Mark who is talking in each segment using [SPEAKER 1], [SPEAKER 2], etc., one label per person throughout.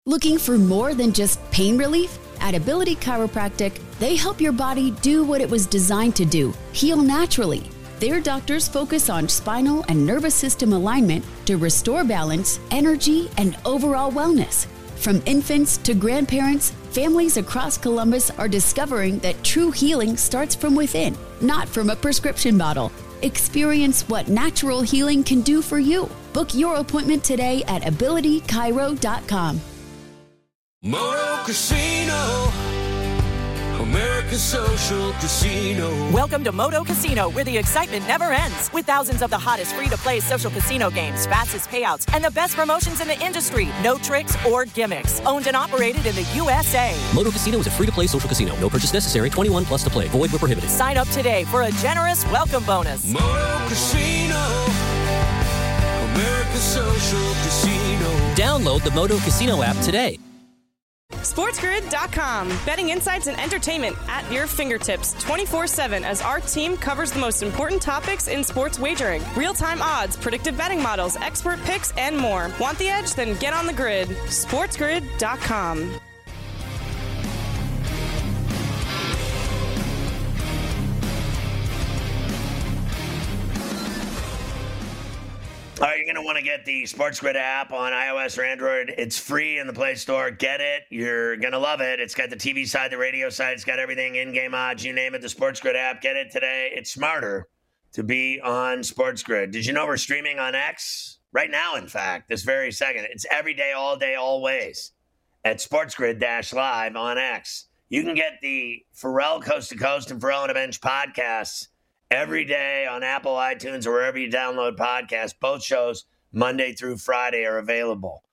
[SPEAKER 1] Looking for more than just pain relief? At Ability Chiropractic, they help your body do what it was designed to do, heal naturally. Their doctors focus on spinal and nervous system alignment to restore balance, energy, and overall wellness. From infants to grandparents, families across Columbus are discovering that true healing starts from within, not from a prescription bottle. Experience what natural healing can do for you. Book your appointment today at abilitychiro.com.
[SPEAKER 2] Moto Casino, America's social casino.
[SPEAKER 3] Welcome to Moto Casino, where the excitement never ends. With thousands of the hottest free-to-play social casino games, fastest payouts, and the best promotions in the industry. No tricks or gimmicks. Owned and operated in the USA.
[SPEAKER 4] Moto Casino is a free-to-play social casino. No purchase necessary. 21 plus to play. Void where prohibited.
[SPEAKER 3] Sign up today for a generous welcome bonus.
[SPEAKER 2] Moto Casino, America's social casino.
[SPEAKER 4] Download the Moto Casino app today.
[SPEAKER 5] SportsGrid.com. Betting insights and entertainment at your fingertips 24/7 as our team covers the most important topics in sports wagering. Real-time odds, predictive betting models, expert picks, and more. Want the edge? Then get on the grid. SportsGrid.com.
[SPEAKER 6] All right, you're going to want to get the Sports Grid app on iOS or Android. It's free in the Play Store. Get it. You're going to love it. It's got the TV side, the radio side. It's got everything, in-game odds, you name it, the Sports Grid app. Get it today. It's smarter to be on Sports Grid. Did you know we're streaming on X? Right now, in fact, this very second. It's every day, always at SportsGrid-Live on X. You can get the Pharrell Coast to Coast and Pharrell on a Bench podcasts every day on Apple, iTunes, or wherever you download podcasts. Both shows, Monday through Friday, are available.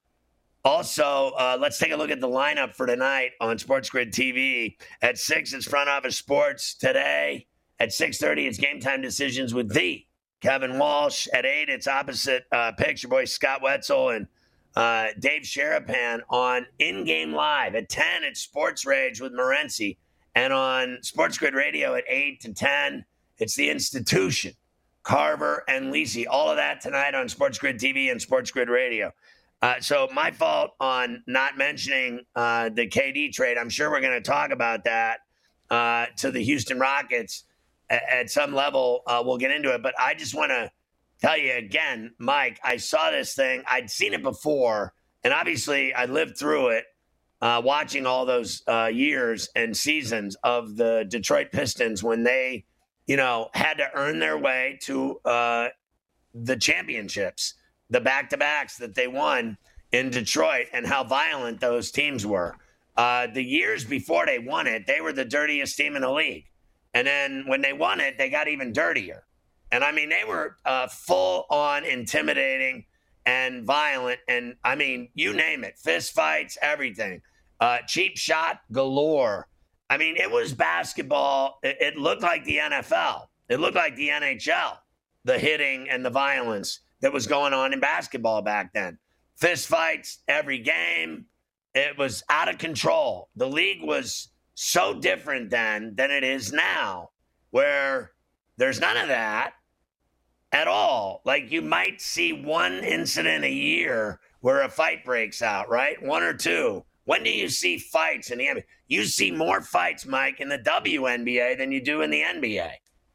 [SPEAKER 6] Also, let's take a look at the lineup for tonight on Sports Grid TV. At 6, it's Front Office Sports. Today, at 6:30, it's Game Time Decisions with the Kevin Walsh. At 8, it's Opposite Picks, your boy Scott Wetzel and Dave Sherapan on In-Game Live. At 10, it's Sports Rage with Morency. And on Sports Grid Radio at 8 to 10, it's The Institution, Carver and Lisi. All of that tonight on Sports Grid TV and Sports Grid Radio. So my fault on not mentioning the KD trade. I'm sure we're going to talk about that to the Houston Rockets at some level. We'll get into it. But I just want to tell you again, Mike, I saw this thing. I'd seen it before. And obviously I lived through it, watching all those years and seasons of the Detroit Pistons when they had to earn their way to the championships, the back-to-backs that they won in Detroit, and how violent those teams were. The years before they won it, they were the dirtiest team in the league. And then when they won it, they got even dirtier. And, I mean, they were full-on intimidating and violent. And, I mean, you name it, fist fights, everything. Cheap shot galore. I mean, it was basketball. It looked like the NFL. It looked like the NHL, the hitting and the violence that was going on in basketball back then. Fist fights every game. It was out of control. The league was so different then than it is now, where there's none of that at all. Like, you might see one incident a year where a fight breaks out, right? One or two. When do you see fights in the NBA? You see more fights, Mike, in the WNBA than you do in the NBA.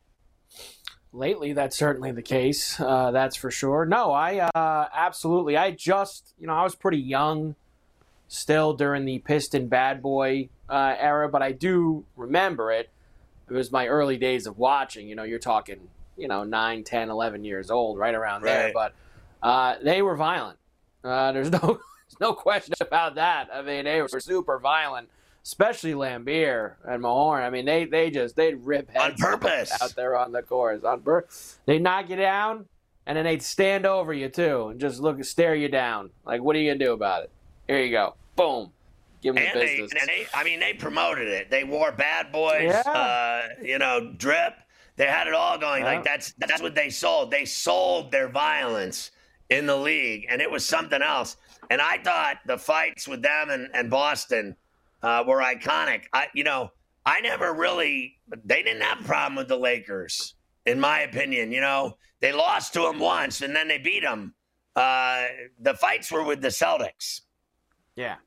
[SPEAKER 7] Lately, that's certainly the case. That's for sure. No, I absolutely. I just, I was pretty young still during the Piston bad boy era, but I do remember it. It was my early days of watching. You're talking, 9, 10, 11 years old, right around there. But they were violent. There's no question about that. I mean, they were super violent, especially Lambeer and Mahorn. I mean, they'd rip heads
[SPEAKER 6] on purpose
[SPEAKER 7] out there on the course. They'd knock you down, and then they'd stand over you too and just stare you down. Like, what are you gonna do about it? Here you go, boom, give them the business.
[SPEAKER 6] They promoted it. They wore Bad Boys, drip. They had it all going. Like that's what they sold. They sold their violence in the league, and it was something else. And I thought the fights with them and Boston were iconic. I never really – they didn't have a problem with the Lakers, in my opinion. They lost to them once, and then they beat them. The fights were with the Celtics.
[SPEAKER 7] Yeah.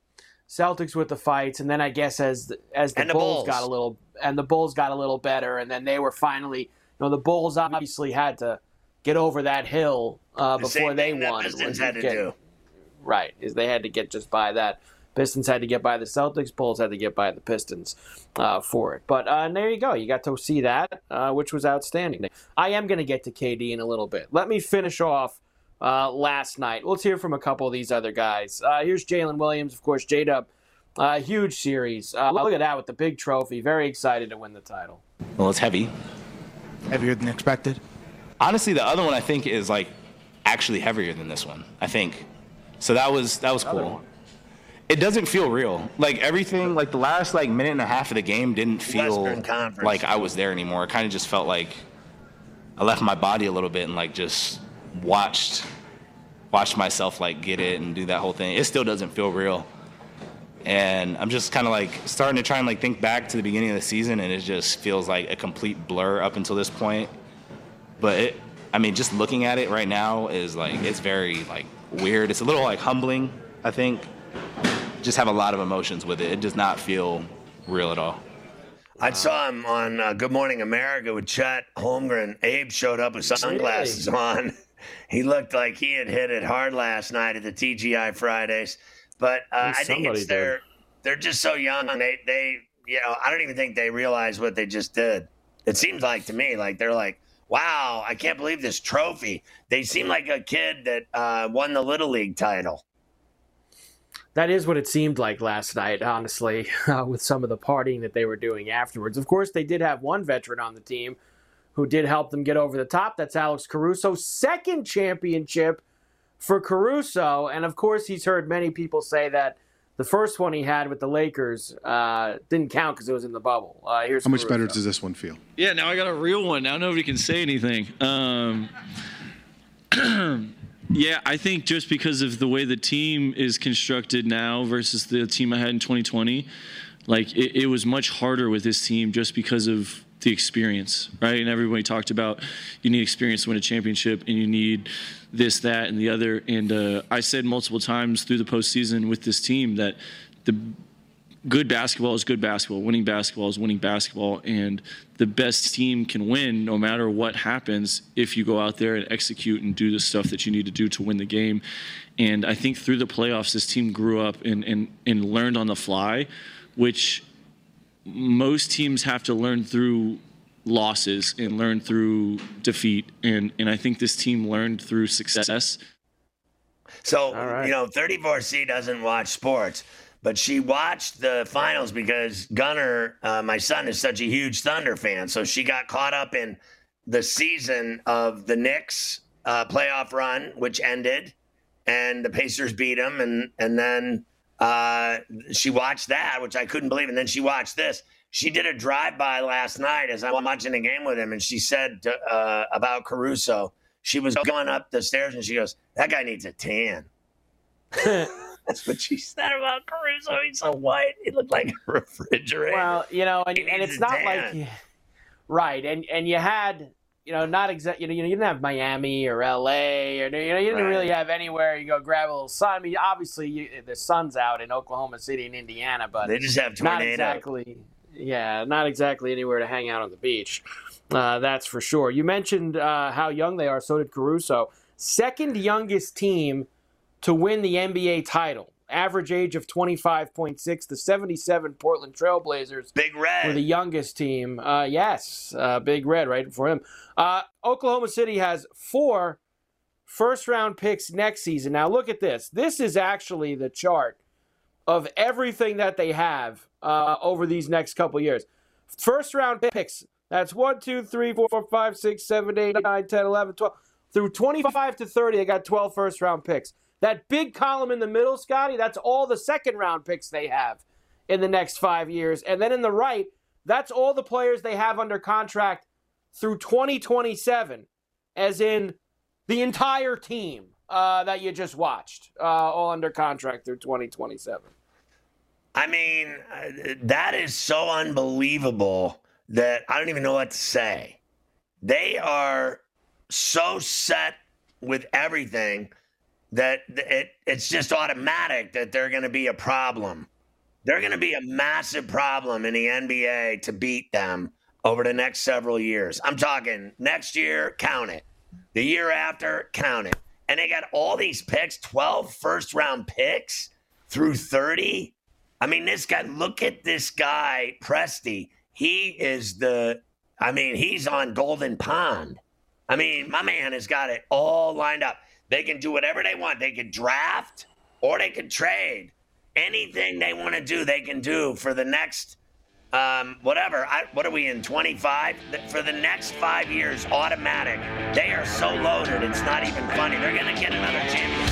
[SPEAKER 7] Celtics with the fights, and then I guess as the Bulls got a little better, and then they were finally, the Bulls obviously had to get over that hill before they won.
[SPEAKER 6] The Pistons had to do.
[SPEAKER 7] Right, is they had to get just by that. Pistons had to get by the Celtics. Bulls had to get by the Pistons for it. But there you go. You got to see that, which was outstanding. I am going to get to KD in a little bit. Let me finish off last night. Let's hear from a couple of these other guys. Here's Jalen Williams, of course, J-Dub. Huge series. Look at that with the big trophy. Very excited to win the title.
[SPEAKER 8] Well, it's heavy.
[SPEAKER 9] Heavier than expected?
[SPEAKER 8] Honestly, the other one I think is actually heavier than this one, I think. So that was cool. It doesn't feel real. Everything, the last minute and a half of the game didn't feel like I was there anymore. It kind of just felt like I left my body a little bit and just watched myself get it and do that whole thing. It still doesn't feel real. And I'm just kind of starting to try and think back to the beginning of the season, and it just feels like a complete blur up until this point. But just looking at it right now is it's very weird. It's a little humbling, I think. Just have a lot of emotions with it. It does not feel real at all.
[SPEAKER 6] I saw him on Good Morning America with Chet Holmgren. Abe showed up with sunglasses on. He looked like he had hit it hard last night at the TGI Fridays. But I think they're just so young. They I don't even think they realize what they just did. It seems to me they're wow, I can't believe this trophy. They seem like a kid that won the Little League title.
[SPEAKER 7] That is what it seemed like last night, honestly, with some of the partying that they were doing afterwards. Of course, they did have one veteran on the team who did help them get over the top. That's Alex Caruso. Second championship for Caruso. And, of course, he's heard many people say that the first one he had with the Lakers didn't count because it was in the bubble. Here's
[SPEAKER 10] How much
[SPEAKER 7] Caruso.
[SPEAKER 10] better does this one feel?
[SPEAKER 11] Yeah, now I got a real one. Now nobody can say anything. Yeah, I think just because of the way the team is constructed now versus the team I had in 2020, it was much harder with this team just because of the experience, right? And everybody talked about you need experience to win a championship and you need this, that, and the other. And I said multiple times through the postseason with this team that the good basketball is good basketball. Winning basketball is winning basketball. And the best team can win no matter what happens if you go out there and execute and do the stuff that you need to do to win the game. And I think through the playoffs, this team grew up and learned on the fly, which most teams have to learn through losses and learn through defeat. And I think this team learned through success.
[SPEAKER 6] So, 34C doesn't watch sports. But she watched the finals because Gunnar, my son, is such a huge Thunder fan. So she got caught up in the season of the Knicks playoff run, which ended, and the Pacers beat them. And then she watched that, which I couldn't believe. And then she watched this. She did a drive-by last night as I'm watching the game with him, and she said about Caruso, she was going up the stairs, and she goes, that guy needs a tan. That's what she said about Caruso. He's so white. He looked like a refrigerator.
[SPEAKER 7] Well, and it's not right. And you had, not exactly, you didn't have Miami or LA or, you didn't really have anywhere you go grab a little sun. I mean, obviously the sun's out in Oklahoma City and Indiana, but
[SPEAKER 6] they just have tornadoes.
[SPEAKER 7] Not exactly anywhere to hang out on the beach. That's for sure. You mentioned how young they are. So did Caruso. Second youngest team to win the NBA title. Average age of 25.6. The 77 Portland Trailblazers
[SPEAKER 6] Big Red
[SPEAKER 7] were the youngest team. Big Red right for him. Oklahoma City has 4 first-round picks next season. Now look at this. This is actually the chart of everything that they have over these next couple years. First-round picks. That's 1, 2, 3, 4, 5, 6, 7, 8, 9, 10, 11, 12. Through 25 to 30, they got 12 first-round picks. That big column in the middle, Scotty, that's all the second-round picks they have in the next 5 years. And then in the right, that's all the players they have under contract through 2027, as in the entire team that you just watched, all under contract through 2027.
[SPEAKER 6] I mean, that is so unbelievable that I don't even know what to say. They are so set with everything that it's just automatic that they're going to be a problem they're going to be a massive problem in the NBA to beat them over the next several years. I'm talking next year, count it. The year after, count it. And they got all these picks, 12 first-round picks through 30. I mean, this guy, look at this guy, Presti. He is he's on Golden Pond. I mean, my man has got it all lined up. They can do whatever they want. They could draft or they could trade. Anything they want to do, they can do for the next, what are we in, 25? For the next 5 years, automatic. They are so loaded, it's not even funny. They're going to get another champion.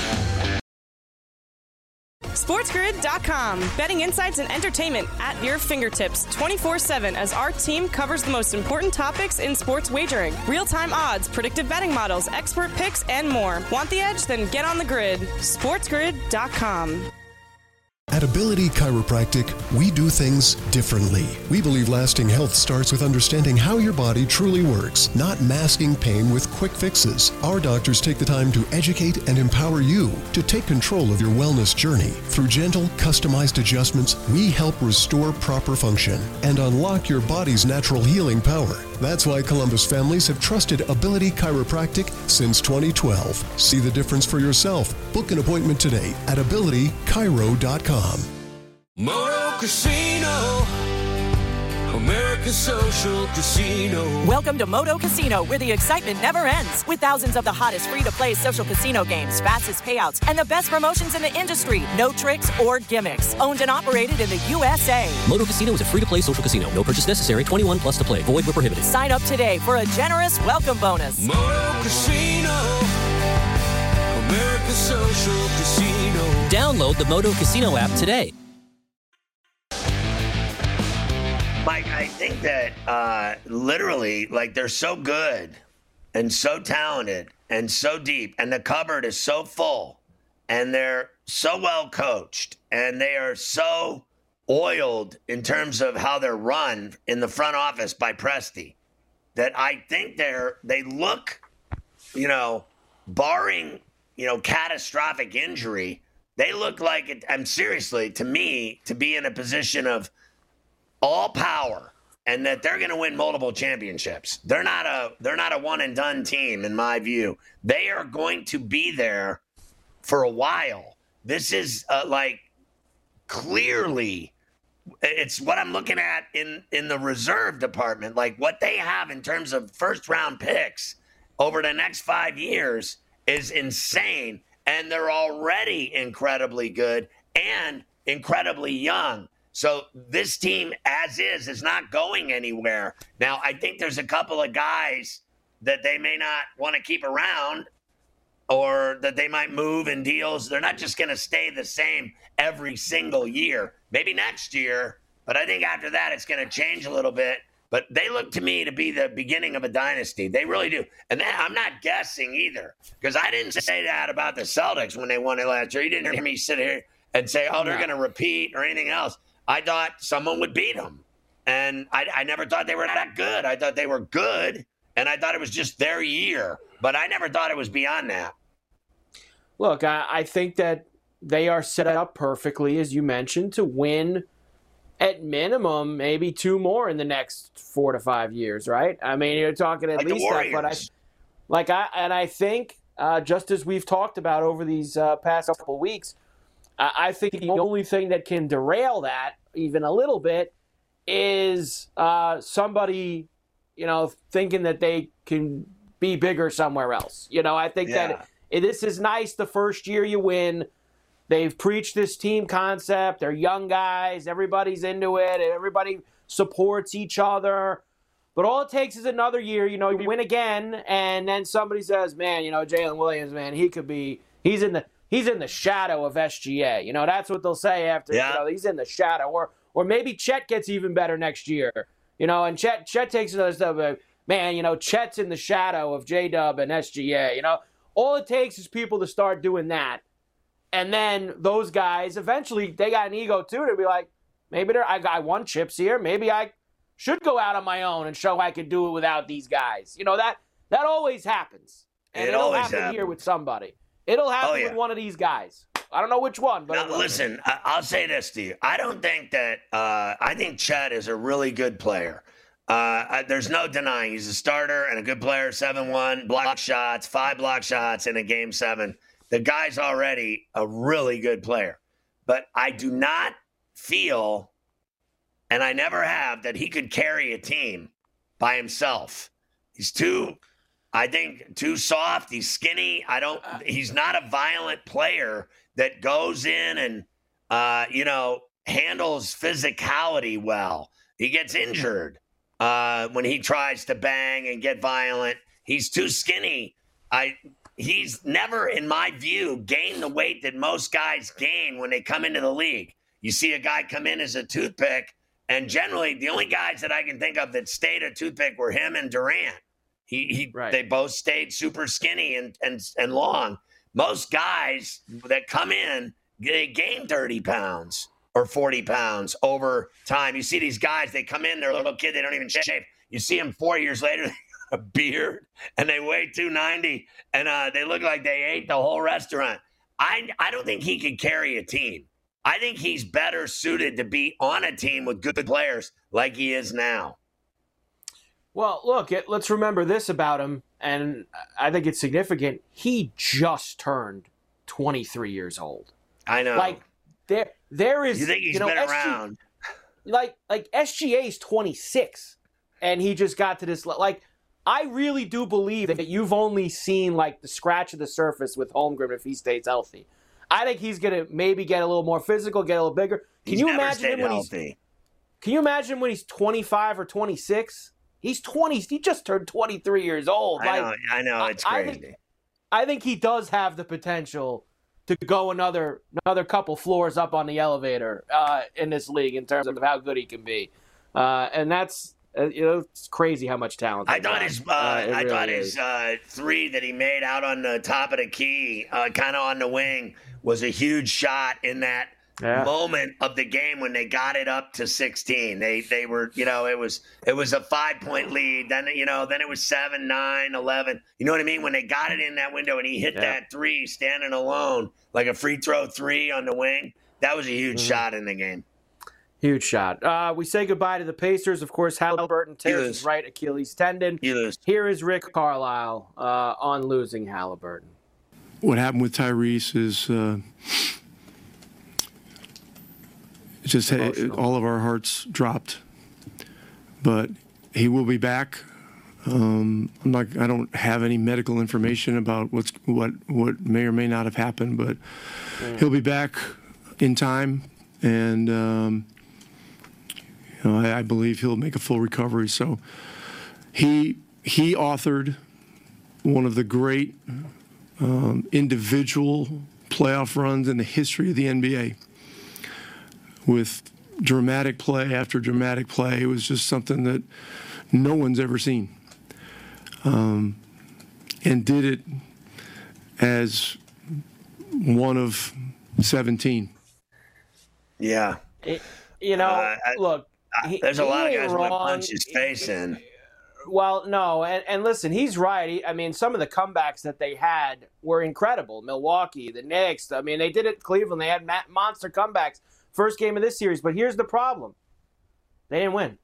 [SPEAKER 5] SportsGrid.com. Betting insights and entertainment at your fingertips 24/7 as our team covers the most important topics in sports wagering. Real-time odds, predictive betting models, expert picks, and more. Want the edge? Then get on the grid. SportsGrid.com.
[SPEAKER 10] At Ability Chiropractic, we do things differently. We believe lasting health starts with understanding how your body truly works, not masking pain with quick fixes. Our doctors take the time to educate and empower you to take control of your wellness journey. Through gentle, customized adjustments, we help restore proper function and unlock your body's natural healing power. That's why Columbus families have trusted Ability Chiropractic since 2012. See the difference for yourself. Book an appointment today at abilitychiro.com.
[SPEAKER 2] Moto Casino, America's social casino.
[SPEAKER 3] Welcome to Moto Casino, where the excitement never ends. With thousands of the hottest free-to-play social casino games, fastest payouts, and the best promotions in the industry. No tricks or gimmicks. Owned and operated in the USA.
[SPEAKER 4] Moto Casino is a free-to-play social casino. No purchase necessary. 21 plus to play. Void where prohibited.
[SPEAKER 3] Sign up today for a generous welcome bonus.
[SPEAKER 2] Moto Casino, America's social casino.
[SPEAKER 4] Download the Moto Casino app today.
[SPEAKER 6] Mike, I think that literally, like, they're so good and so talented and so deep, and the cupboard is so full, and they're so well coached, and they are so oiled in terms of how they're run in the front office by Presti, that I think they look, barring, catastrophic injury, they look like it. And seriously, to me, to be in a position of all power, and that they're going to win multiple championships. They're not a one and done team, in my view. They are going to be there for a while. This is clearly, it's what I'm looking at in the reserve department, like what they have in terms of first round picks over the next 5 years is insane. And they're already incredibly good and incredibly young. So this team, as is not going anywhere. Now, I think there's a couple of guys that they may not want to keep around, or that they might move in deals. They're not just going to stay the same every single year. Maybe next year, but I think after that it's going to change a little bit. But they look to me to be the beginning of a dynasty. They really do. And I'm not guessing either, because I didn't say that about the Celtics when they won it last year. You didn't hear me sit here and say, they're going to repeat or anything else. I thought someone would beat them. And I never thought they were that good. I thought they were good, and I thought it was just their year. But I never thought it was beyond that.
[SPEAKER 7] Look, I think that they are set up perfectly, as you mentioned, to win at minimum maybe 2 more in the next 4 to 5 years, right? I mean, you're talking at least that. But I think, just as we've talked about over these past couple of weeks, I think the only thing that can derail that even a little bit is somebody, thinking that they can be bigger somewhere else. I think that this is nice the first year you win. They've preached this team concept. They're young guys. Everybody's into it. Everybody supports each other. But all it takes is another year, you win again, and then somebody says, man, Jalen Williams, man, he's in the shadow of SGA. That's what they'll say after, he's in the shadow. Or maybe Chet gets even better next year, and Chet takes another step. Man, Chet's in the shadow of J-Dub and SGA. All it takes is people to start doing that. And then those guys, eventually, they got an ego too. They'll be like, maybe I won chips here. Maybe I should go out on my own and show I can do it without these guys. That always happens. And it'll happen here with somebody. It'll happen with one of these guys. I don't know which one, but
[SPEAKER 6] now, listen, I'll say this to you. I don't think that I think Chet is a really good player. There's no denying he's a starter and a good player. 7-1 block shots, 5 block shots in a game 7. The guy's already a really good player, but I do not feel, and I never have, that he could carry a team by himself. He's too soft. He's skinny. He's not a violent player that goes in and, handles physicality well. He gets injured when he tries to bang and get violent. He's too skinny. He's never, in my view, gained the weight that most guys gain when they come into the league. You see a guy come in as a toothpick, and generally the only guys that I can think of that stayed a toothpick were him and Durant. They both stayed super skinny and long. Most guys that come in, they gain 30 pounds or 40 pounds over time. You see these guys, they come in, they're a little kid, they don't even shave. You see them 4 years later, a beard, and they weigh 290, and they look like they ate the whole restaurant. I don't think he could carry a team. I think he's better suited to be on a team with good players like he is now.
[SPEAKER 7] Well, look, let's remember this about him, and I think it's significant. He just turned 23 years old.
[SPEAKER 6] I know.
[SPEAKER 7] Like, there is...
[SPEAKER 6] You think he's been around?
[SPEAKER 7] Like SGA's 26, and he just got to this... Like, I really do believe that you've only seen, like, the scratch of the surface with Holmgren if he stays healthy. I think he's going to maybe get a little more physical, get a little bigger. Can you imagine him when he's 25 or 26? He's 20. He just turned 23 years old.
[SPEAKER 6] I know. It's crazy.
[SPEAKER 7] I think he does have the potential to go another couple floors up on the elevator in this league in terms of how good he can be. And that's... it's crazy how much talent.
[SPEAKER 6] I thought his 3 that he made out on the top of the key, kind of on the wing, was a huge shot in that moment of the game when they got it up to 16. They were, it was a 5-point lead. Then it was 7, 9, 11. You know what I mean? When they got it in that window and he hit that 3 standing alone, like a free throw 3 on the wing, that was a huge shot in the game.
[SPEAKER 7] Huge shot. We say goodbye to the Pacers. Of course, Halliburton tears his right Achilles tendon. Here is Rick Carlisle on losing Halliburton.
[SPEAKER 12] What happened with Tyrese is just all of our hearts dropped. But he will be back. I don't have any medical information about what may or may not have happened, but he'll be back in time, and I believe he'll make a full recovery. So he authored one of the great individual playoff runs in the history of the NBA with dramatic play after dramatic play. It was just something that no one's ever seen. And did it as one of 17.
[SPEAKER 6] Yeah.
[SPEAKER 7] Look.
[SPEAKER 6] There's a lot of guys who want to punch his face in.
[SPEAKER 7] Well, no, and listen, he's right. I mean, some of the comebacks that they had were incredible. Milwaukee, the Knicks. I mean, they did it in Cleveland. They had monster comebacks. First game of this series. But here's the problem. They didn't win.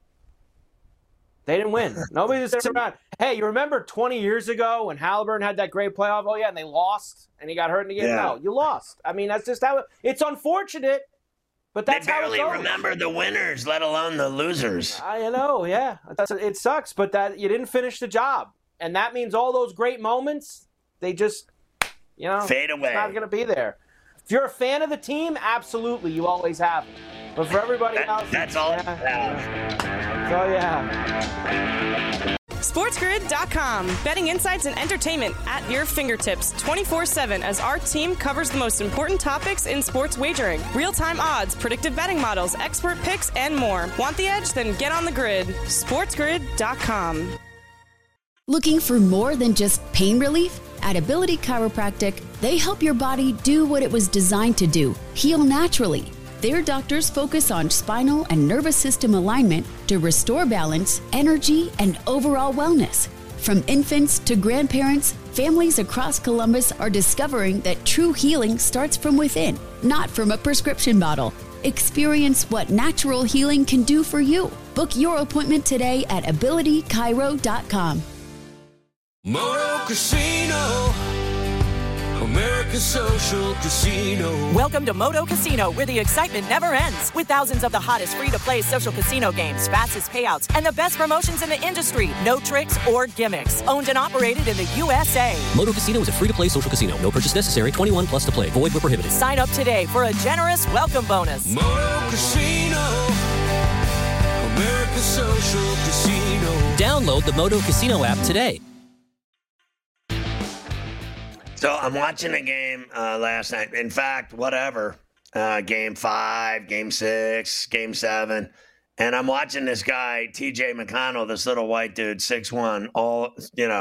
[SPEAKER 7] Nobody just sitting around. Hey, you remember 20 years ago when Halliburton had that great playoff? Oh, yeah, and they lost, and he got hurt in the game? No, you lost. I mean, that's just how it's unfortunate. But that's
[SPEAKER 6] they barely remember the winners, let alone the losers.
[SPEAKER 7] I know, yeah. It sucks, but that you didn't finish the job. And that means all those great moments, they just,
[SPEAKER 6] fade away.
[SPEAKER 7] It's not going to be there. If you're a fan of the team, absolutely, you always have it. But for everybody else,
[SPEAKER 6] that's all you have.
[SPEAKER 7] That's all you have.
[SPEAKER 5] SportsGrid.com. Betting insights and entertainment at your fingertips 24/7 as our team covers the most important topics in sports wagering. Real-time odds, predictive betting models, expert picks, and more. Want the edge? Then get on the grid. SportsGrid.com.
[SPEAKER 1] Looking for more than just pain relief? At Ability Chiropractic, they help your body do what it was designed to do, heal naturally. Their doctors focus on spinal and nervous system alignment to restore balance, energy, and overall wellness. From infants to grandparents, families across Columbus are discovering that true healing starts from within, not from a prescription bottle. Experience what natural healing can do for you. Book your appointment today at AbilityChiro.com.
[SPEAKER 2] Moto Casino, America's social casino.
[SPEAKER 3] Welcome to Moto Casino, where the excitement never ends. With thousands of the hottest free-to-play social casino games, fastest payouts, and the best promotions in the industry. No tricks or gimmicks. Owned and operated in the USA.
[SPEAKER 4] Moto Casino is a free-to-play social casino. No purchase necessary. 21 plus to play. Void where prohibited.
[SPEAKER 3] Sign up today for a generous welcome bonus.
[SPEAKER 2] Moto Casino, America's social casino.
[SPEAKER 4] Download the Moto Casino app today.
[SPEAKER 6] So I'm watching a game last night. In fact, whatever. Game 5, Game 6, Game 7. And I'm watching this guy, TJ McConnell, this little white dude, 6'1", all,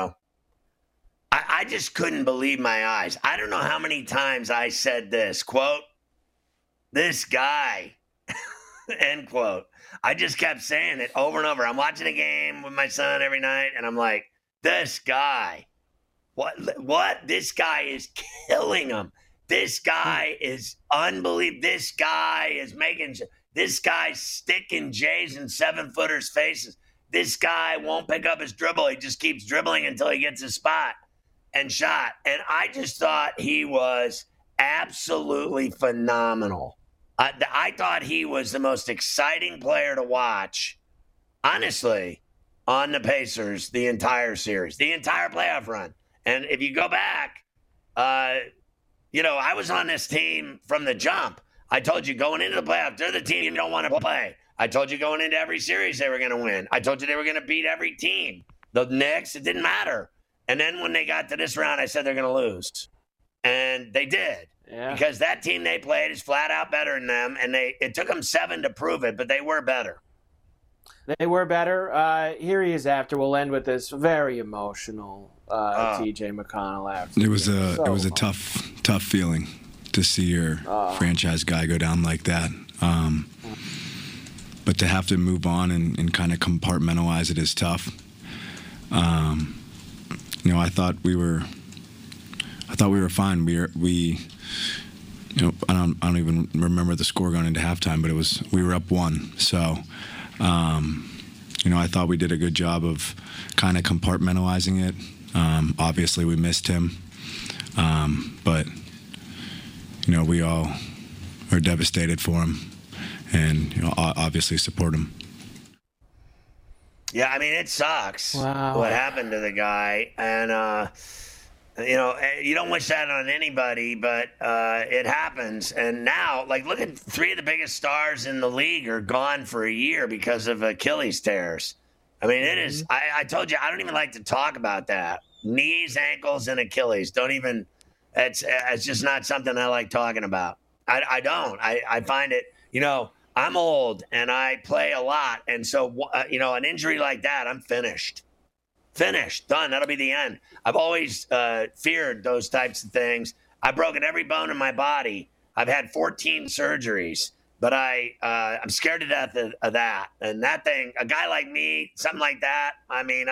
[SPEAKER 6] I just couldn't believe my eyes. I don't know how many times I said this, quote, this guy, end quote. I just kept saying it over and over. I'm watching a game with my son every night, and I'm like, this guy. What? This guy is killing him. This guy is unbelievable. This guy is this guy's sticking Jays and 7-footers' faces. This guy won't pick up his dribble. He just keeps dribbling until he gets his spot and shot. And I just thought he was absolutely phenomenal. I thought he was the most exciting player to watch, honestly, on the Pacers the entire series, the entire playoff run. And if you go back, I was on this team from the jump. I told you going into the playoffs, they're the team you don't want to play. I told you going into every series they were going to win. I told you they were going to beat every team. The Knicks, it didn't matter. And then when they got to this round, I said they're going to lose. And they did. Yeah. Because that team they played is flat out better than them. And it took them 7 to prove it, but they were better.
[SPEAKER 7] They were better. Here he is after. We'll end with this very emotional TJ McConnell after.
[SPEAKER 13] It was a tough feeling to see your franchise guy go down like that. But to have to move on and kind of compartmentalize it is tough. I thought we were fine. We I don't even remember the score going into halftime, but we were up 1. So. I thought we did a good job of kind of compartmentalizing it. Obviously, we missed him. But, we all are devastated for him and, obviously support him.
[SPEAKER 6] Yeah, I mean, it sucks what happened to the guy. And, you don't wish that on anybody, but it happens. And now, look at 3 of the biggest stars in the league are gone for a year because of Achilles tears. I mean, it is. I told you, I don't even like to talk about that. Knees, ankles, and Achilles. It's just not something I like talking about. I don't. I find it, I'm old and I play a lot. And so, an injury like that, I'm finished. Finished, done. That'll be the end. I've always feared those types of things. I've broken every bone in my body. I've had 14 surgeries, but I'm scared to death of that. And that thing, a guy like me, something like that. I mean,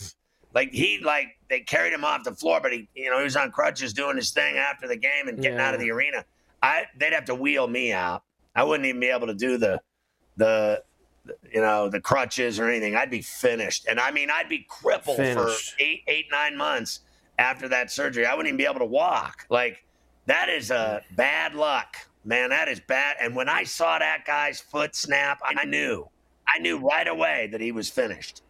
[SPEAKER 6] they carried him off the floor, but he was on crutches doing his thing after the game and getting out of the arena. They'd have to wheel me out. I wouldn't even be able to do the crutches or anything. I'd be finished. And I mean, I'd be crippled for 9 months after that surgery. I wouldn't even be able to walk. That is bad luck, man. That is bad. And when I saw that guy's foot snap, I knew right away that he was finished.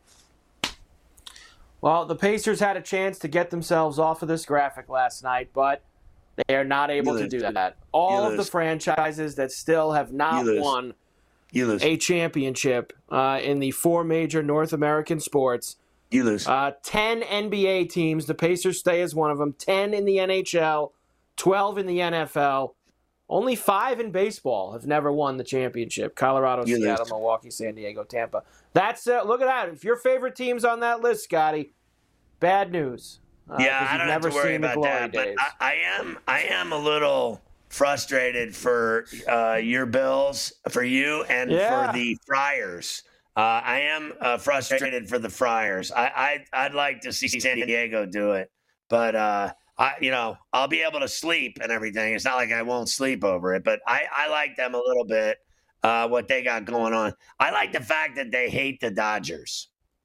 [SPEAKER 7] Well, the Pacers had a chance to get themselves off of this graphic last night, but they are not able to do that. All of the franchises that still have not won a championship in the 4 major North American sports.
[SPEAKER 6] You lose.
[SPEAKER 7] 10 NBA teams. The Pacers stay as one of them. 10 in the NHL. 12 in the NFL. Only 5 in baseball have never won the championship. Colorado, Seattle, Milwaukee, San Diego, Tampa. That's look at that. If your favorite team's on that list, Scotty, bad news.
[SPEAKER 6] I don't have to worry about that. But I am a little frustrated for your Bills, for you, and for the Friars. I am frustrated for the Friars. I'd like to see San Diego do it. but I'll be able to sleep and everything. It's not like I won't sleep over it, but I like them a little bit, what they got going on. I like the fact that they hate the Dodgers.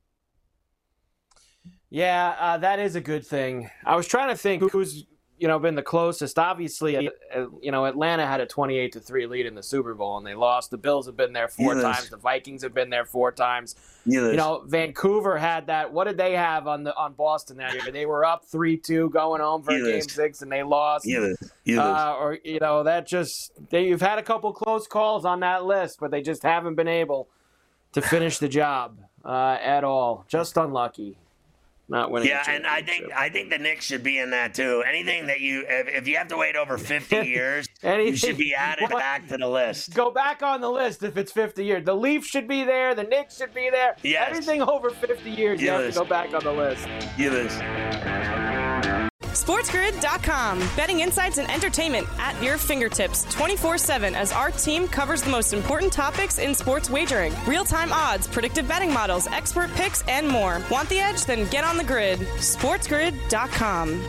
[SPEAKER 7] Yeah, that is a good thing. I was trying to think who's been the closest. Obviously, Atlanta had a 28-3 lead in the Super Bowl, and they lost. The Bills have been there four times. The Vikings have been there 4 times. Vancouver had that. What did they have on Boston that year? They were up 3-2 going home for Game 6, and they lost. You've had a couple close calls on that list, but they just haven't been able to finish the job at all. Just unlucky. Not winning.
[SPEAKER 6] Yeah, and I think the Knicks should be in that too. Anything that if you have to wait over 50 years, you should be added back to the list.
[SPEAKER 7] Go back on the list if it's 50 years. The Leafs should be there. The Knicks should be there.
[SPEAKER 6] Yes.
[SPEAKER 7] Anything over 50 years, you have to go back on the list.
[SPEAKER 5] SportsGrid.com. Betting insights and entertainment at your fingertips 24/7 as our team covers the most important topics in sports wagering. Real-time odds, predictive betting models, expert picks, and more. Want the edge? Then get on the grid. SportsGrid.com.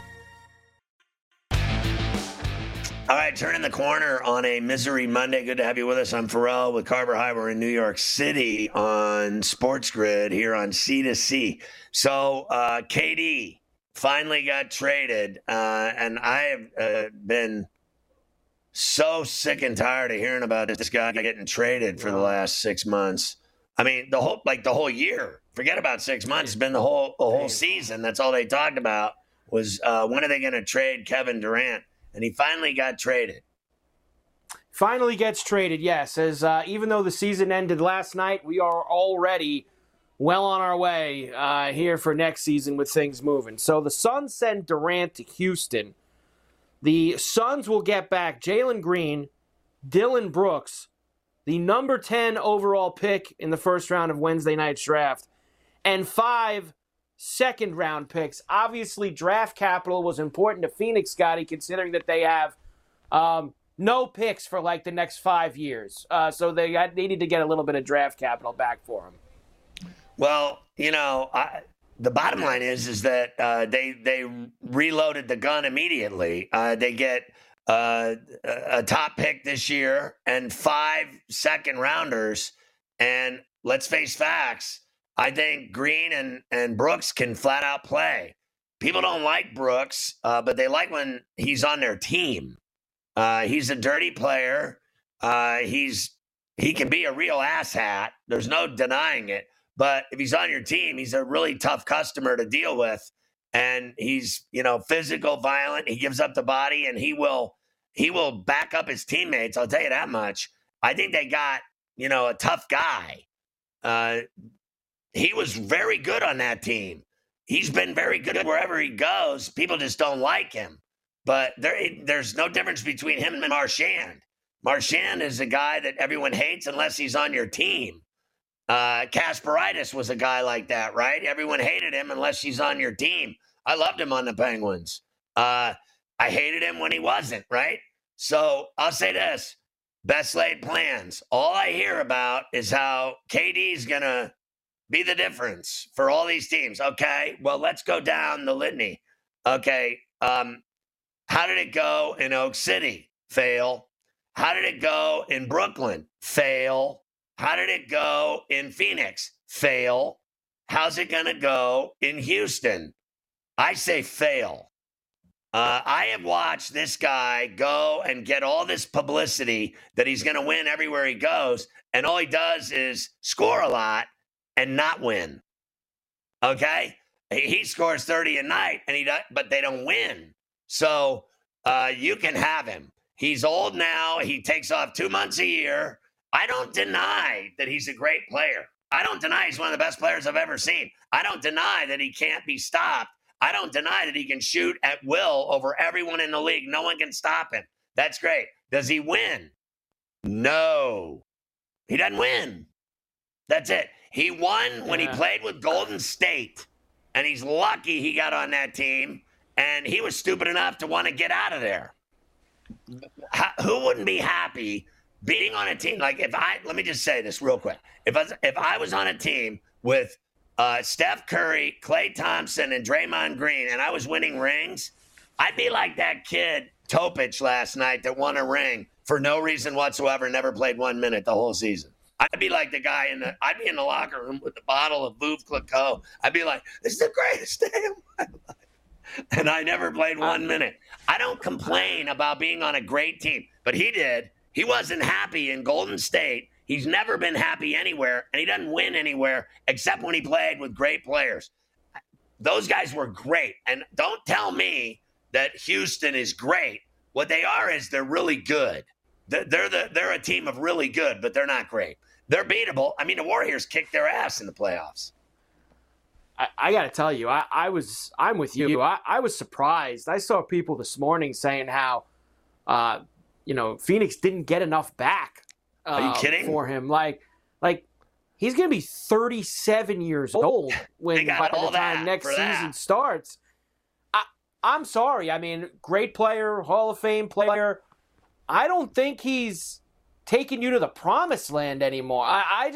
[SPEAKER 6] All right, turning the corner on a Misery Monday. Good to have you with us. I'm Pharrell with Carver High. We're in New York City on Sports Grid here on C2C. So KD finally got traded, and I have been so sick and tired of hearing about this guy getting traded for the last 6 months. I mean, the whole year. Forget about 6 months. It's been the whole season. That's all they talked about was when are they going to trade Kevin Durant? And he finally got traded.
[SPEAKER 7] Finally gets traded, yes. As even though the season ended last night, we are already well on our way here for next season with things moving. So the Suns send Durant to Houston. The Suns will get back Jalen Green, Dillon Brooks, the number 10 overall pick in the first round of Wednesday night's draft, and 5 second-round picks. Obviously, draft capital was important to Phoenix, Scotty, considering that they have no picks for like the next 5 years. So they needed to get a little bit of draft capital back for them.
[SPEAKER 6] Well, the bottom line is that they reloaded the gun immediately. They get a top pick this year and 5 second rounders. And let's face facts. I think Green and Brooks can flat out play. People don't like Brooks, but they like when he's on their team. He's a dirty player. He can be a real asshat. There's no denying it. But if he's on your team, he's a really tough customer to deal with. And he's, physical, violent. He gives up the body, and he will back up his teammates. I'll tell you that much. I think they got, a tough guy. He was very good on that team. He's been very good wherever he goes. People just don't like him. But there's no difference between him and Marchand. Marchand is a guy that everyone hates unless he's on your team. Kasparaitis was a guy like that, right? Everyone hated him unless he's on your team. I loved him on the Penguins. I hated him when he wasn't, right? So I'll say this, best laid plans. All I hear about is how KD's going to be the difference for all these teams. Okay, well, let's go down the litany. Okay, how did it go in Oak City? Fail. How did it go in Brooklyn? Fail. How did it go in Phoenix? Fail. How's it going to go in Houston? I say fail. I have watched this guy go and get all this publicity that he's going to win everywhere he goes, and all he does is score a lot and not win. Okay? He scores 30 a night, but they don't win. So you can have him. He's old now. He takes off 2 months a year. I don't deny that he's a great player. I don't deny he's one of the best players I've ever seen. I don't deny that he can't be stopped. I don't deny that he can shoot at will over everyone in the league. No one can stop him. That's great. Does he win? No. He doesn't win. That's it. He won when he played with Golden State, and he's lucky he got on that team, and he was stupid enough to want to get out of there. Who wouldn't be happy being on a team? Like let me just say this real quick. If I was on a team with Steph Curry, Klay Thompson, and Draymond Green, and I was winning rings, I'd be like that kid, Topic, last night that won a ring for no reason whatsoever, never played 1 minute the whole season. I'd be like the guy I'd be in the locker room with the bottle of Veuve Clicquot. I'd be like, this is the greatest day of my life. And I never played 1 minute. I don't complain about being on a great team, but he did. He wasn't happy in Golden State. He's never been happy anywhere, and he doesn't win anywhere except when he played with great players. Those guys were great. And don't tell me that Houston is great. What they are is they're really good. They're a team of really good, but they're not great. They're beatable. I mean, the Warriors kicked their ass in the playoffs.
[SPEAKER 7] I got to tell you, I'm with you. I was surprised. I saw people this morning saying how, Phoenix didn't get enough back.
[SPEAKER 6] Are you kidding?
[SPEAKER 7] For him, like he's going to be 37 years old by the time next season starts. I'm sorry. I mean, great player, Hall of Fame player. I don't think he's taking you to the promised land anymore. I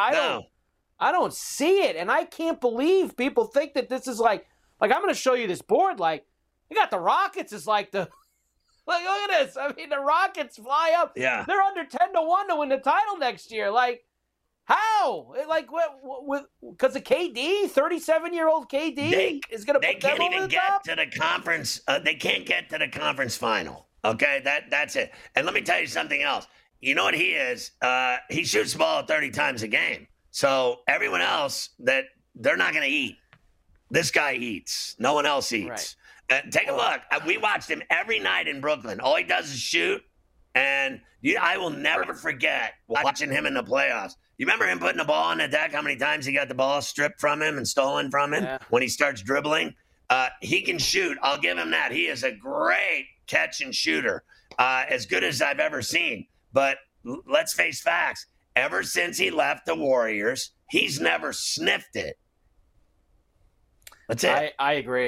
[SPEAKER 7] don't see it, and I can't believe people think that this is like I'm going to show you this board. Like, you got the Rockets is like the. Like, look at this. I mean, the Rockets fly up.
[SPEAKER 6] Yeah.
[SPEAKER 7] They're under 10-1 to win the title next year. Like, how? Like, because of KD, 37-year-old KD is going to put them over the top? They can't even get to the conference.
[SPEAKER 6] They can't get to the conference final. Okay, that's it. And let me tell you something else. You know what he is? He shoots the ball 30 times a game. So everyone else, they're not going to eat. This guy eats. No one else eats.
[SPEAKER 7] Right.
[SPEAKER 6] Take a look. We watched him every night in Brooklyn. All he does is shoot, and I will never forget watching him in the playoffs. You remember him putting the ball on the deck, how many times he got the ball stripped from him and stolen from him when he starts dribbling? He can shoot. I'll give him that. He is a great catch and shooter, as good as I've ever seen. But let's face facts. Ever since he left the Warriors, he's never sniffed it. That's it.
[SPEAKER 7] I agree.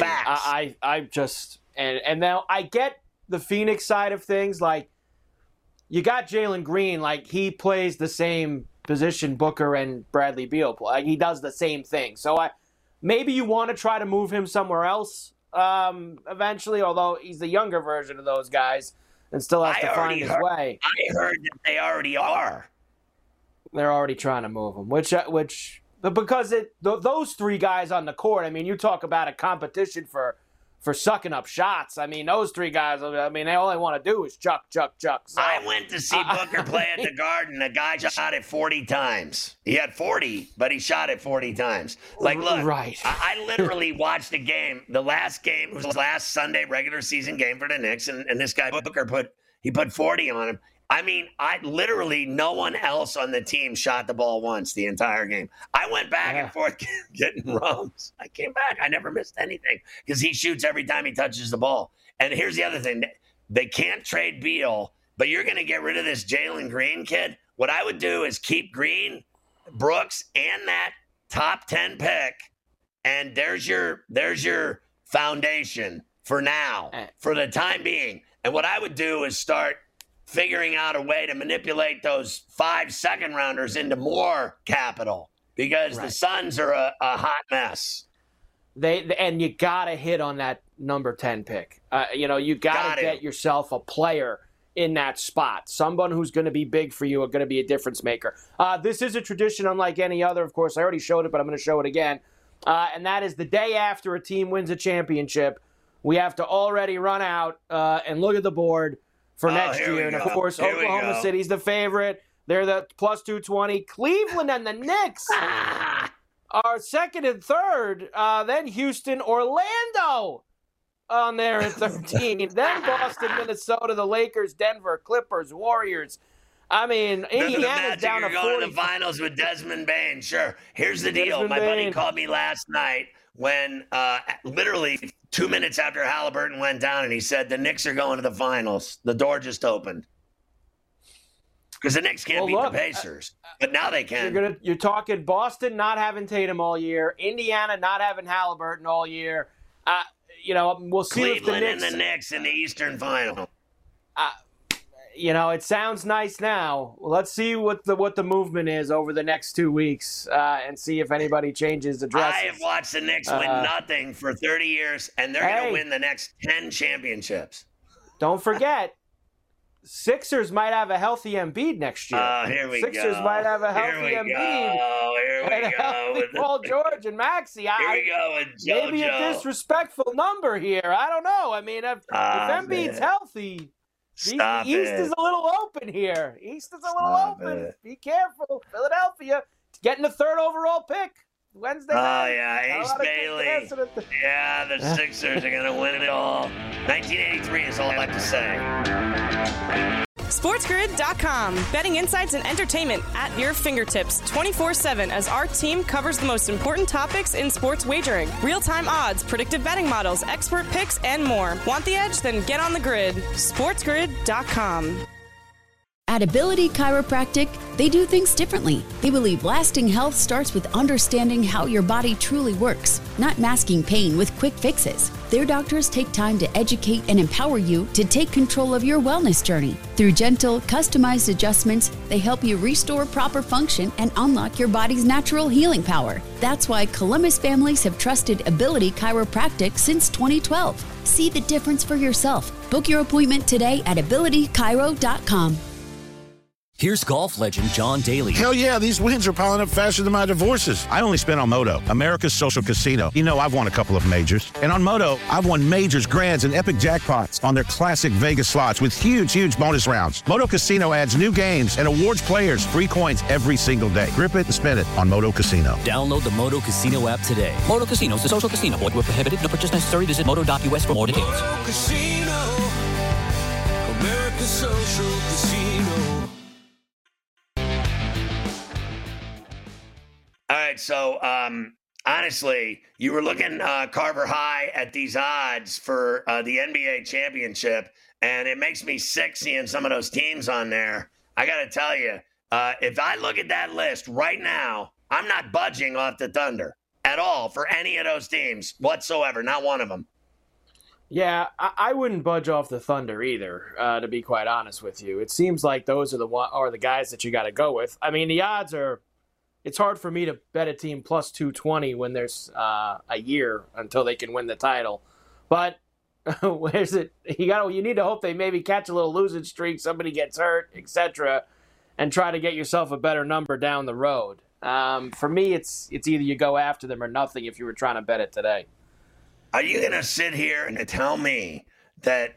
[SPEAKER 7] I just and now I get the Phoenix side of things. Like, you got Jalen Green, like he plays the same position Booker and Bradley Beal play. Like, he does the same thing. So maybe you want to try to move him somewhere else eventually. Although he's the younger version of those guys and still has to find his way.
[SPEAKER 6] I heard that they already are.
[SPEAKER 7] They're already trying to move him, which. Because those three guys on the court, I mean, you talk about a competition for sucking up shots. I mean, those three guys, I mean, all they want to do is chuck. So,
[SPEAKER 6] I went to see Booker play at the Garden. The guy shot it 40 times. He had 40, but he shot it 40 times. Like, look,
[SPEAKER 7] right.
[SPEAKER 6] I literally watched the game. The last game was the last Sunday regular season game for the Knicks, and this guy Booker put 40 on him. I mean, no one else on the team shot the ball once the entire game. I went back and forth getting rums. I came back. I never missed anything because he shoots every time he touches the ball. And here's the other thing. They can't trade Beal, but you're going to get rid of this Jalen Green kid. What I would do is keep Green, Brooks, and that top 10 pick, and there's your foundation for now, for the time being. And what I would do is start figuring out a way to manipulate those 5 second-rounders into more capital because the Suns are a hot mess.
[SPEAKER 7] And you got to hit on that number 10 pick. You got to get yourself a player in that spot, someone who's going to be big for you, or going to be a difference maker. This is a tradition unlike any other. Of course, I already showed it, but I'm going to show it again. And that is the day after a team wins a championship, we have to already run out and look at the board for next year. And, of course, Oklahoma City's the favorite. They're the plus 220. Cleveland and the Knicks are second and third. Then Houston, Orlando on there at 13. Then Boston, Minnesota, the Lakers, Denver, Clippers, Warriors. I mean, Indiana's down to 40.
[SPEAKER 6] You're going to the finals with Desmond Bain. Sure. Here's the deal. My buddy called me last night when literally 2 minutes after Halliburton went down, and he said the Knicks are going to the finals. The door just opened. Because the Knicks can't beat the Pacers. But now they can.
[SPEAKER 7] You're talking Boston not having Tatum all year, Indiana not having Halliburton all year. We'll see
[SPEAKER 6] Cleveland
[SPEAKER 7] if the Knicks,
[SPEAKER 6] and the Knicks in the Eastern Final.
[SPEAKER 7] It sounds nice now. Well, let's see what the movement is over the next 2 weeks and see if anybody changes addresses.
[SPEAKER 6] I have watched the Knicks win nothing for 30 years, and they're going to win the next 10 championships.
[SPEAKER 7] Don't forget, Sixers might have a healthy Embiid next year.
[SPEAKER 6] Here we
[SPEAKER 7] Sixers
[SPEAKER 6] go.
[SPEAKER 7] might have a healthy Embiid.
[SPEAKER 6] Here we go.
[SPEAKER 7] Paul George and Maxey.
[SPEAKER 6] Here we go with JoJo.
[SPEAKER 7] Maybe a disrespectful number here. I don't know. I mean, if Embiid's healthy, the East is a little open here. East is a little open. Be careful. Philadelphia getting the 3rd overall pick Wednesday night.
[SPEAKER 6] Oh, yeah. Ace Bailey. Yeah, the Sixers are going to win it all. 1983 is all I have to say.
[SPEAKER 5] SportsGrid.com. Betting insights and entertainment at your fingertips 24/7 as our team covers the most important topics in sports wagering. Real-time odds, predictive betting models, expert picks, and more. Want the edge? Then get on the grid. SportsGrid.com.
[SPEAKER 1] At Ability Chiropractic, they do things differently. They believe lasting health starts with understanding how your body truly works, not masking pain with quick fixes. Their doctors take time to educate and empower you to take control of your wellness journey. Through gentle, customized adjustments, they help you restore proper function and unlock your body's natural healing power. That's why Columbus families have trusted Ability Chiropractic since 2012. See the difference for yourself. Book your appointment today at abilitychiro.com.
[SPEAKER 4] Here's golf legend John Daly.
[SPEAKER 14] Hell yeah, these wins are piling up faster than my divorces. I only spent on Moto, America's social casino. You know, I've won a couple of majors. And on Moto, I've won majors, grands, and epic jackpots on their classic Vegas slots with huge bonus rounds. Moto Casino adds new games and awards players free coins every single day. Grip it and spin it on Moto Casino.
[SPEAKER 4] Download the Moto Casino app today. Moto Casino is a social casino. Void where prohibited. No purchase necessary. Visit moto.us for more details.
[SPEAKER 2] Moto Casino, America's social casino.
[SPEAKER 6] All right, so honestly, you were looking Carver High at these odds for the NBA championship, and it makes me sick seeing some of those teams on there. I got to tell you, if I look at that list right now, I'm not budging off the Thunder at all for any of those teams whatsoever, not one of them.
[SPEAKER 7] Yeah, I wouldn't budge off the Thunder either, to be quite honest with you. It seems like those are the guys that you got to go with. I mean, the odds are. It's hard for me to bet a team plus 220 when there's a year until they can win the title. But where's it? You need to hope they maybe catch a little losing streak, somebody gets hurt, etc., and try to get yourself a better number down the road. For me, it's either you go after them or nothing if you were trying to bet it today.
[SPEAKER 6] Are you going to sit here and tell me that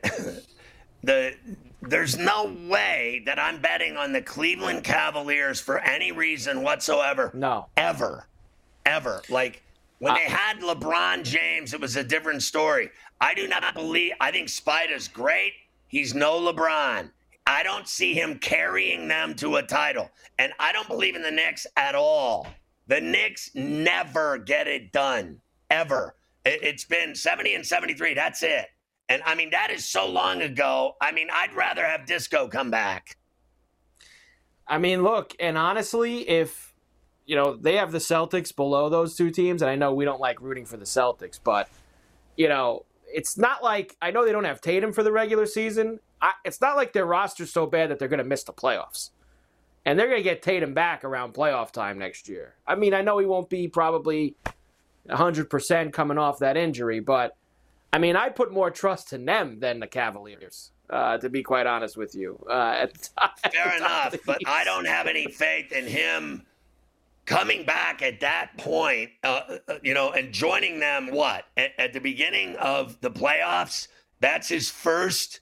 [SPEAKER 6] there's no way that I'm betting on the Cleveland Cavaliers for any reason whatsoever?
[SPEAKER 7] No.
[SPEAKER 6] Ever. Like, when they had LeBron James, it was a different story. I think Spider's great. He's no LeBron. I don't see him carrying them to a title. And I don't believe in the Knicks at all. The Knicks never get it done. Ever. It's been 70 and 73. That's it. And, I mean, that is so long ago. I mean, I'd rather have Disco come back.
[SPEAKER 7] I mean, look, and honestly, if, they have the Celtics below those two teams, and I know we don't like rooting for the Celtics, but, it's not like, I know they don't have Tatum for the regular season. It's not like their roster's so bad that they're going to miss the playoffs. And they're going to get Tatum back around playoff time next year. I mean, I know he won't be probably 100% coming off that injury, but I mean, I put more trust in them than the Cavaliers, to be quite honest with you.
[SPEAKER 6] Fair enough, but I don't have any faith in him coming back at that point, and joining them, at the beginning of the playoffs? That's his first,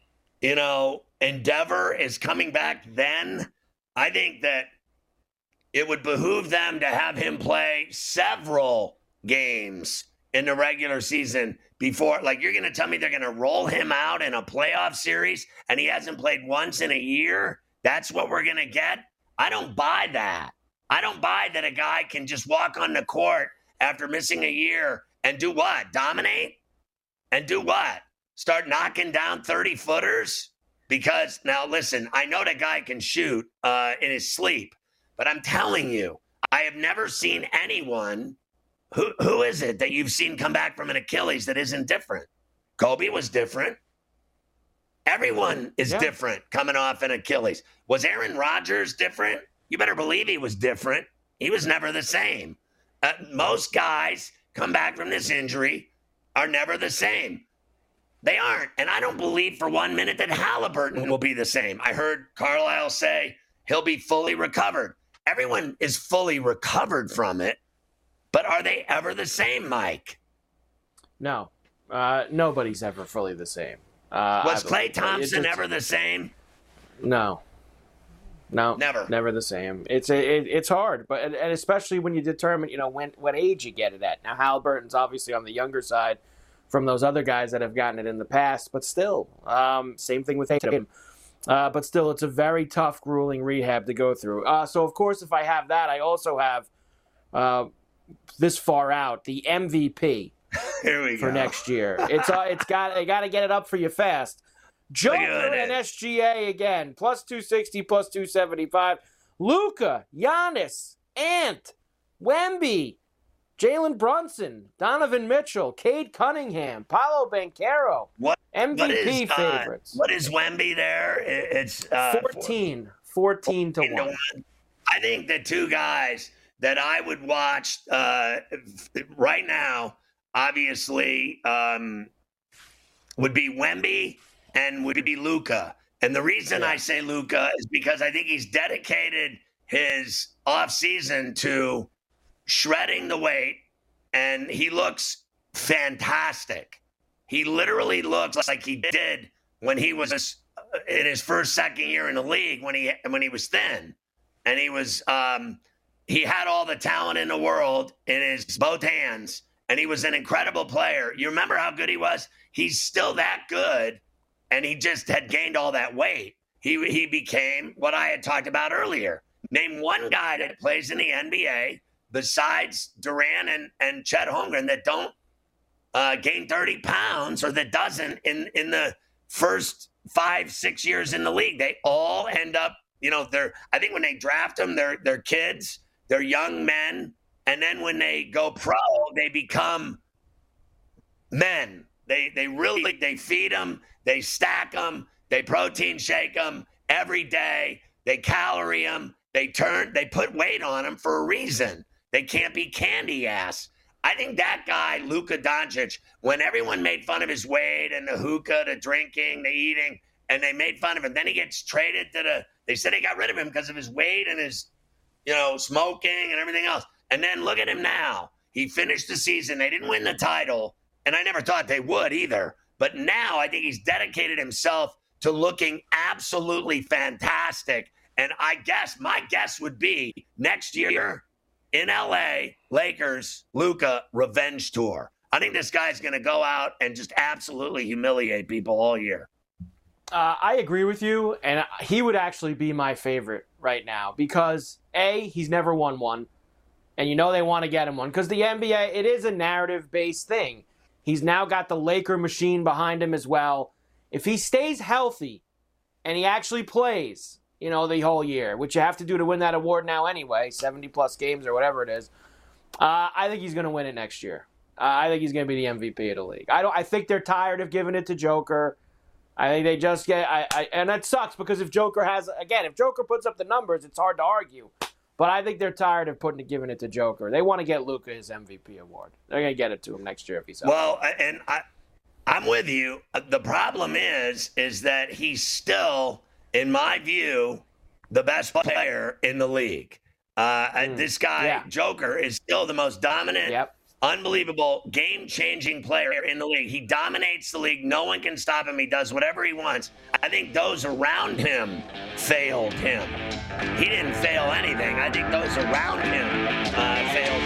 [SPEAKER 6] endeavor is coming back then. I think that it would behoove them to have him play several games in the regular season before, like, you're going to tell me they're going to roll him out in a playoff series and he hasn't played once in a year? That's what we're going to get? I don't buy that. I don't buy that a guy can just walk on the court after missing a year and do what? Dominate? And do what? Start knocking down 30-footers? Because, now listen, I know that guy can shoot in his sleep, but I'm telling you, I have never seen anyone. Who is it that you've seen come back from an Achilles that isn't different? Kobe was different. Everyone is different coming off an Achilles. Was Aaron Rodgers different? You better believe he was different. He was never the same. Most guys come back from this injury are never the same. They aren't. And I don't believe for 1 minute that Halliburton will be the same. I heard Carlisle say he'll be fully recovered. Everyone is fully recovered from it. But are they ever the same, Mike?
[SPEAKER 7] No. Nobody's ever fully the same.
[SPEAKER 6] Was Klay Thompson ever the same?
[SPEAKER 7] No, never the same. It's hard, but and especially when you determine, what age you get it at. Now Halliburton's obviously on the younger side from those other guys that have gotten it in the past, but still, same thing with Tatum. But still, it's a very tough, grueling rehab to go through. So of course, if I have that, I also have this far out the MVP.
[SPEAKER 6] Here we
[SPEAKER 7] for
[SPEAKER 6] go.
[SPEAKER 7] next year. I got to get it up for you fast. Joker and SGA again, plus 260, plus 275. Luka, Giannis, Ant, Wemby, Jalen Brunson, Donovan Mitchell, Cade Cunningham, Paolo Banchero. MVP favorites.
[SPEAKER 6] What is Wemby there? It's
[SPEAKER 7] 14 to 1.
[SPEAKER 6] I think the two guys that I would watch right now, obviously, would be Wemby and would be Luka. And the reason I say Luka is because I think he's dedicated his offseason to shredding the weight, and he looks fantastic. He literally looks like he did when he was in his second year in the league when he was thin. And he was he had all the talent in the world in his both hands. And he was an incredible player. You remember how good he was? He's still that good, and he just had gained all that weight. He became what I had talked about earlier. Name one guy that plays in the NBA besides Durant and Chet Holmgren that don't gain 30 pounds or that doesn't in the first 5-6 years in the league. They all end up, I think when they draft them, they're kids, they're young men. And then when they go pro, they become men. They feed them, they stack them, they protein shake them every day. They calorie them. They put weight on them for a reason. They can't be candy ass. I think that guy, Luka Doncic, when everyone made fun of his weight and the hookah, the drinking, the eating, and they made fun of him, then he gets traded they said they got rid of him because of his weight and his, smoking and everything else. And then look at him now. He finished the season. They didn't win the title, and I never thought they would either. But now I think he's dedicated himself to looking absolutely fantastic. And my guess would be next year in LA, Lakers, Luka, revenge tour. I think this guy's going to go out and just absolutely humiliate people all year.
[SPEAKER 7] I agree with you, and he would actually be my favorite right now because, A, he's never won one. And they want to get him one. Because the NBA, it is a narrative-based thing. He's now got the Laker machine behind him as well. If he stays healthy and he actually plays, the whole year, which you have to do to win that award now anyway, 70-plus games or whatever it is, I think he's going to win it next year. I think he's going to be the MVP of the league. I think they're tired of giving it to Joker. I think they just get and that sucks because if Joker puts up the numbers, it's hard to argue. But I think they're tired of giving it to Joker. They want to get Luka his MVP award. They're going to get it to him next year if he's healthy.
[SPEAKER 6] Well, and I'm with you. The problem is that he's still, in my view, the best player in the league. This guy, Joker, is still the most dominant, unbelievable, game-changing player in the league. He dominates the league. No one can stop him. He does whatever he wants. I think those around him failed him. He didn't fail anything. I think those around him failed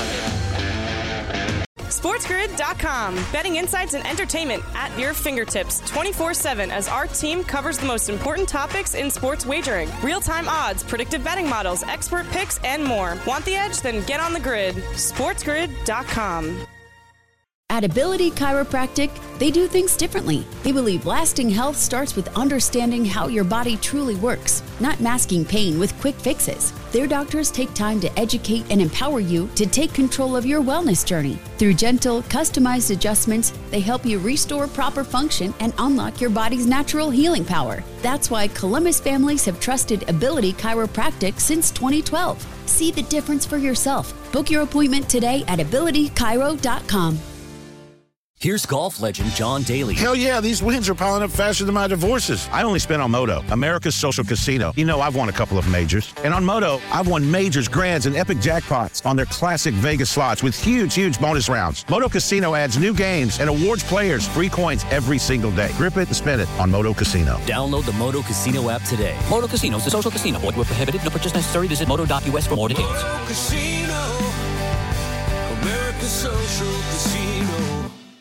[SPEAKER 6] him.
[SPEAKER 5] SportsGrid.com. Betting insights and entertainment at your fingertips 24/7 as our team covers the most important topics in sports wagering. Real-time odds, predictive betting models, expert picks, and more. Want the edge? Then get on the grid. SportsGrid.com.
[SPEAKER 1] At Ability Chiropractic, they do things differently. They believe lasting health starts with understanding how your body truly works, not masking pain with quick fixes. Their doctors take time to educate and empower you to take control of your wellness journey. Through gentle, customized adjustments, they help you restore proper function and unlock your body's natural healing power. That's why Columbus families have trusted Ability Chiropractic since 2012. See the difference for yourself. Book your appointment today at abilitychiro.com.
[SPEAKER 4] Here's golf legend John Daly.
[SPEAKER 14] Hell yeah, these wins are piling up faster than my divorces. I only spent on Moto, America's social casino. You know, I've won a couple of majors. And on Moto, I've won majors, grands, and epic jackpots on their classic Vegas slots with huge bonus rounds. Moto Casino adds new games and awards players free coins every single day. Grip it and spin it on Moto Casino.
[SPEAKER 4] Download the Moto Casino app today. Moto Casino is a social casino. Void where prohibited. No purchase necessary. Visit moto.us for more details.
[SPEAKER 2] Moto Casino, America's social casino.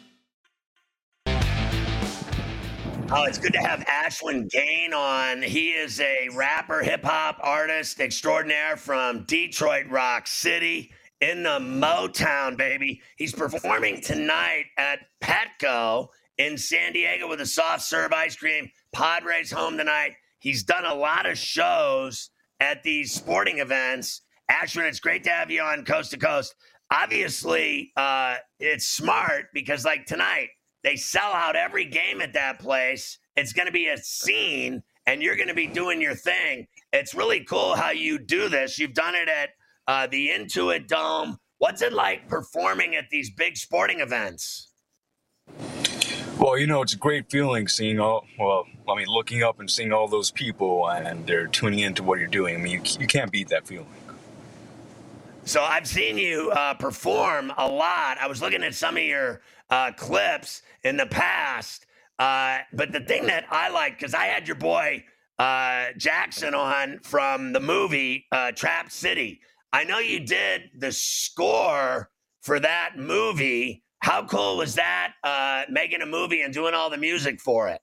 [SPEAKER 6] Oh, it's good to have Ashwin Gain on. He is a rapper, hip-hop artist extraordinaire from Detroit Rock City in the Motown, baby. He's performing tonight at Petco in San Diego with a soft serve ice cream. Padres home tonight. He's done a lot of shows at these sporting events. Ashwin, it's great to have you on Coast to Coast. Obviously, it's smart because, like tonight, they sell out every game at that place. It's going to be a scene, and you're going to be doing your thing. It's really cool how you do this. You've done it at the Intuit Dome. What's it like performing at these big sporting events?
[SPEAKER 15] Well, you know, it's a great feeling seeing looking up and seeing all those people and they're tuning into what you're doing. I mean, you can't beat that feeling.
[SPEAKER 6] So I've seen you perform a lot. I was looking at some of your clips in the past. But the thing that I like, because I had your boy Jackson on from the movie Trap City. I know you did the score for that movie. How cool was that, making a movie and doing all the music for it?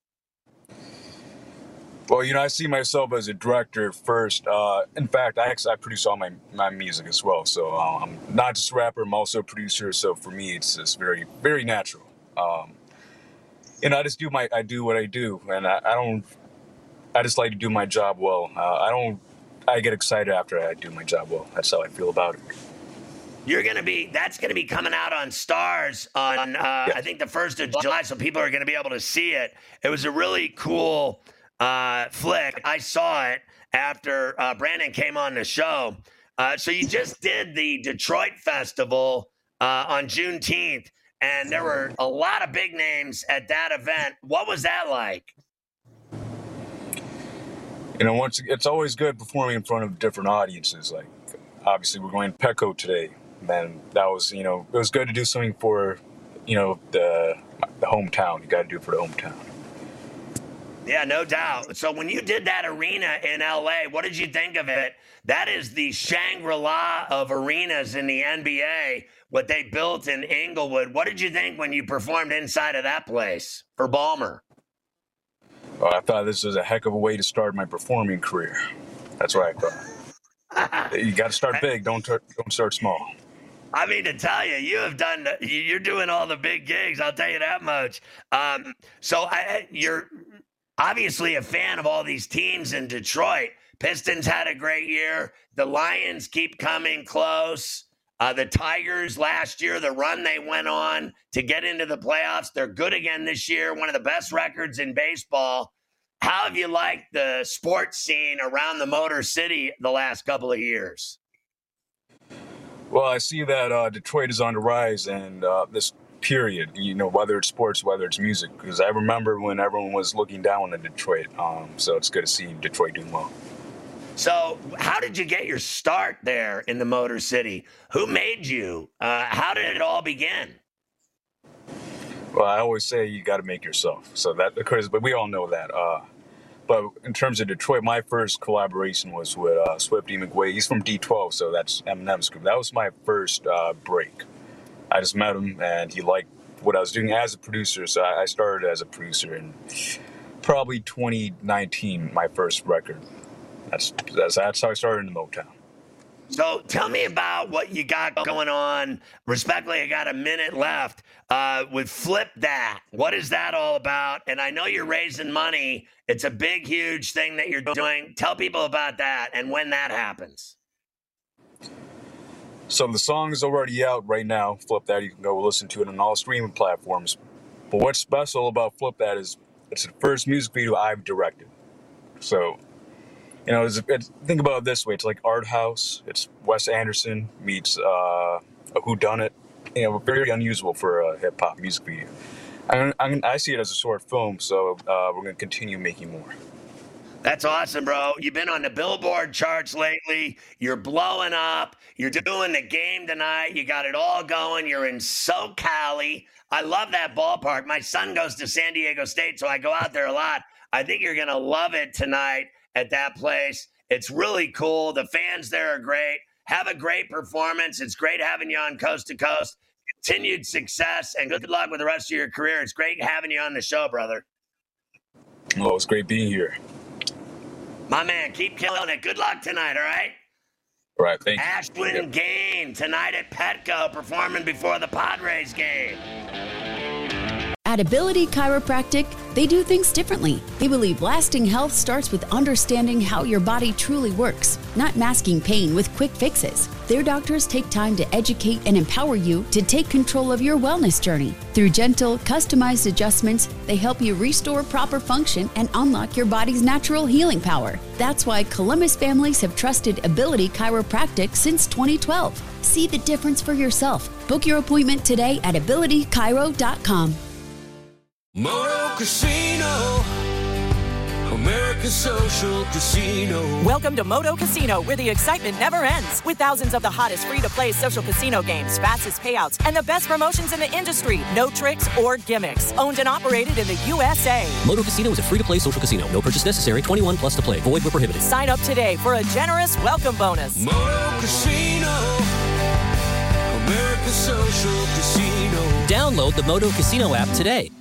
[SPEAKER 15] Well, you know, I see myself as a director first. In fact, I produce all my music as well. So I'm not just a rapper, I'm also a producer. So for me, it's just very, very natural. You know, I do what I do, and I just like to do my job well. I get excited after I do my job well. That's how I feel about it.
[SPEAKER 6] That's going to be coming out on Stars on, I think the 1st of July. So people are going to be able to see it. It was a really cool flick. I saw it after Brandon came on the show. So you just did the Detroit Festival on Juneteenth, and there were a lot of big names at that event. What was that like?
[SPEAKER 15] You know, it's always good performing in front of different audiences. Like, obviously, we're going to Petco today. And that was, you know, it was good to do something for, you know, the hometown. You got to do it for the hometown.
[SPEAKER 6] Yeah, no doubt. So when you did that arena in LA, what did you think of it? That is the Shangri-La of arenas in the NBA, what they built in Inglewood. What did you think when you performed inside of that place for Ballmer?
[SPEAKER 15] Well, I thought this was a heck of a way to start my performing career. That's what I thought. You got to start big. Don't start small.
[SPEAKER 6] I mean, to tell you, you're doing all the big gigs. I'll tell you that much. So you're obviously a fan of all these teams in Detroit. Pistons had a great year. The Lions keep coming close. The Tigers last year, the run they went on to get into the playoffs, they're good again this year. One of the best records in baseball. How have you liked the sports scene around the Motor City the last couple of years?
[SPEAKER 15] Well, I see that Detroit is on the rise, and this period, you know, whether it's sports, whether it's music, because I remember when everyone was looking down on Detroit. So it's good to see Detroit doing well.
[SPEAKER 6] So how did you get your start there in the Motor City? Who made you? How did it all begin?
[SPEAKER 15] Well, I always say you got to make yourself. So that occurs, but we all know that. But in terms of Detroit, my first collaboration was with Swifty McWay. He's from D12, so that's Eminem's group. That was my first break. I just met him, and he liked what I was doing as a producer. So I started as a producer in probably 2019, my first record. That's how I started in the Motown.
[SPEAKER 6] So tell me about what you got going on. Respectfully, I got a minute left with Flip That. What is that all about? And I know you're raising money. It's a big, huge thing that you're doing. Tell people about that and when that happens.
[SPEAKER 15] So the song is already out right now. Flip That, you can go listen to it on all streaming platforms. But what's special about Flip That is it's the first music video I've directed. So, you know, think about it this way. It's like art house. It's Wes Anderson meets a whodunit. You know, very unusual for a hip-hop music video. I see it as a short film, so we're going to continue making more.
[SPEAKER 6] That's awesome, bro. You've been on the Billboard charts lately. You're blowing up. You're doing the game tonight. You got it all going. You're in SoCal. I love that ballpark. My son goes to San Diego State, so I go out there a lot. I think you're going to love it tonight at that place. It's really cool. The fans there are great. Have a great performance. It's great having you on Coast to Coast. Continued success and good luck with the rest of your career. It's great having you on the show, brother.
[SPEAKER 15] Oh, it's great being here.
[SPEAKER 6] My man, keep killing it. Good luck tonight, all right?
[SPEAKER 15] All right, thank you.
[SPEAKER 6] Ashwin Gain tonight at Petco performing before the Padres game.
[SPEAKER 1] At Ability Chiropractic, they do things differently. They believe lasting health starts with understanding how your body truly works, not masking pain with quick fixes. Their doctors take time to educate and empower you to take control of your wellness journey. Through gentle, customized adjustments, they help you restore proper function and unlock your body's natural healing power. That's why Columbus families have trusted Ability Chiropractic since 2012. See the difference for yourself. Book your appointment today at abilitychiro.com.
[SPEAKER 2] Moto Casino, America's social casino.
[SPEAKER 3] Welcome to Moto Casino, where the excitement never ends. With thousands of the hottest free-to-play social casino games, fastest payouts, and the best promotions in the industry. No tricks or gimmicks. Owned and operated in the USA.
[SPEAKER 4] Moto Casino is a free-to-play social casino. No purchase necessary. 21 plus to play. Void where prohibited.
[SPEAKER 3] Sign up today for a generous welcome bonus.
[SPEAKER 2] Moto Casino, America's social casino.
[SPEAKER 4] Download the Moto Casino app today.